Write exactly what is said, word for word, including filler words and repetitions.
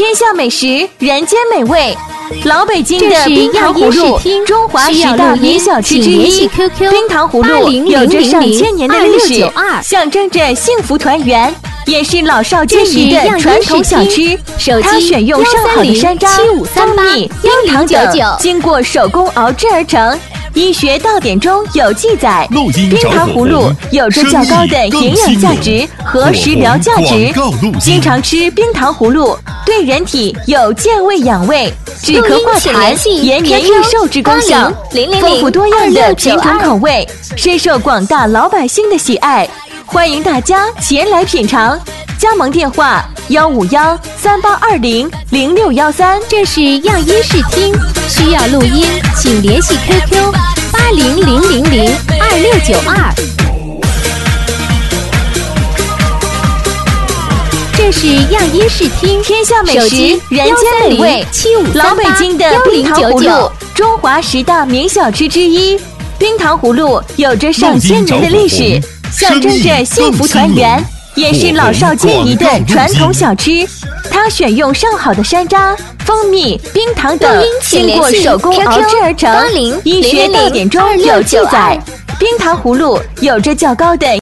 天下美食，人间美味。老北京的冰糖葫芦，中华十大名小吃之一。冰糖葫芦有着上千年的历史，象征着幸福团圆，也是老少皆宜的传统小吃。它选用上好的山楂、蜂蜜、冰糖等，经过手工熬制而成。医学道典中有记载，冰糖葫芦有着较高的营养价值和食疗价值。经常吃冰糖葫芦，对人体有健胃养胃、止咳化痰、延年益寿之功效。丰富多样的品种口味，深受广大老百姓的喜爱。欢迎大家前来品尝。加盟电话：幺五幺三八二零零六幺三。 这是样音视听，需要录音，请联系 Q Q 八零零零零二六九二。这是样音视听， 天下美食，人间美味。老北京的冰糖葫芦，中华十大名小吃之一。冰糖葫芦有着上千年的历史，象征着幸福团圆。也是老少皆宜的传统小吃，它选用上好的山楂、蜂蜜、冰糖等，经过手工熬制而成。医学道典中有记载，冰糖葫芦有着较高的